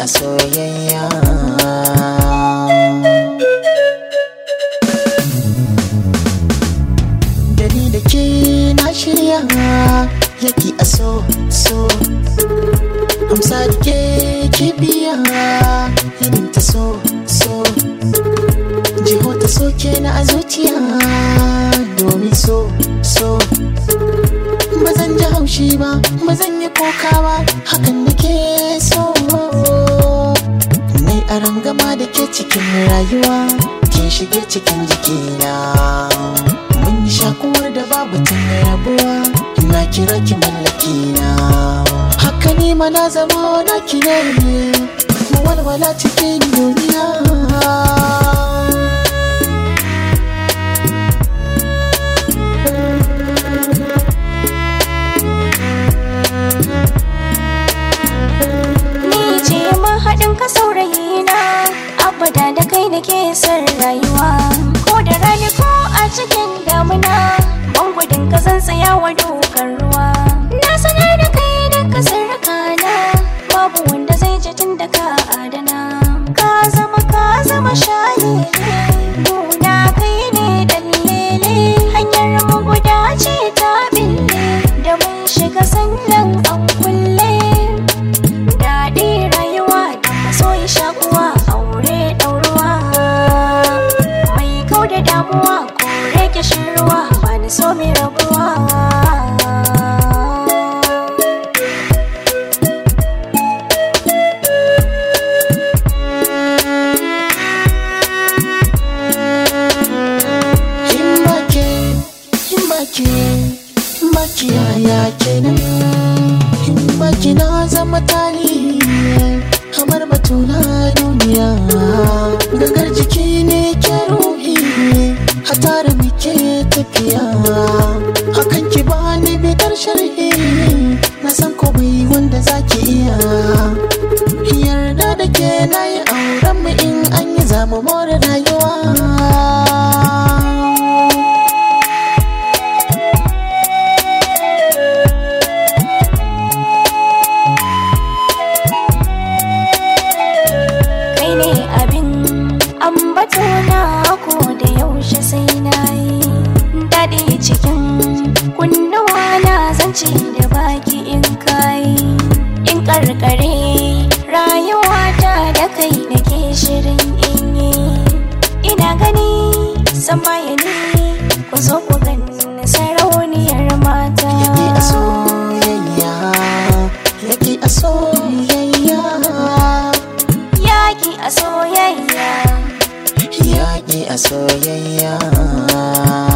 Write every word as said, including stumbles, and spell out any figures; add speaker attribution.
Speaker 1: a soyayya. Dani da ke na shirya yaki a so so, amsa da ke ke biya irin ta so so, jiho ta soke na a zuciya domin so so. Bazan ji haushi ba, bazan yi koka ba, hakan da ke so. Nai aron gama da ke cikin rayuwa, kin shige cikin jikina. Mun yi shakuwar da babu tun rabuwa, ina kira ki mallakina. Haka ni ma na zama na ki ne, mu walwala cikin duniya.
Speaker 2: Ka saurayina abada da kai nake son rayuwa, ko da rani ko a cikin damuna, ban gudun ka zan tsaya wa dokar ruwa. Na sanar da kai da ka sarrakana, babu wanda zai ji tun da ka adana. Ka zama ka zama shayi nuna kai ne dan lele, hanyar mu guda ce ta bille, da mun shiga sannan an kulle. Daɗi rayuwa so yi shakuwa, aure ɗauruwa, mai kau da damuwa, kore kishin ruwa, ba ni so mai rabuwa.
Speaker 1: Himbake, himbake, himbake yaya kenan, himbake na zama tarihi kamar batuna duniya. Gangar jiki ne ke ruhi, hatara muke tafiya. Hakan ki bani bidar sharhi, na san ko bai wanda zaki iya. Yarda da ke na yi auren mu, in an yi zamu more rayuwa.
Speaker 2: Ambatona ko da yaushe sai na yi daɗi cikin kunnuwa na, zance da baki in kayi. In karkare rayuwata da kai nake shirin in yi, ina gani samayani ku zo ku gani sarauniyar mata.
Speaker 1: Yaki a soyayya, yaki a soyayya,
Speaker 2: yaki a soyayya,
Speaker 1: yaƙi a soyayya.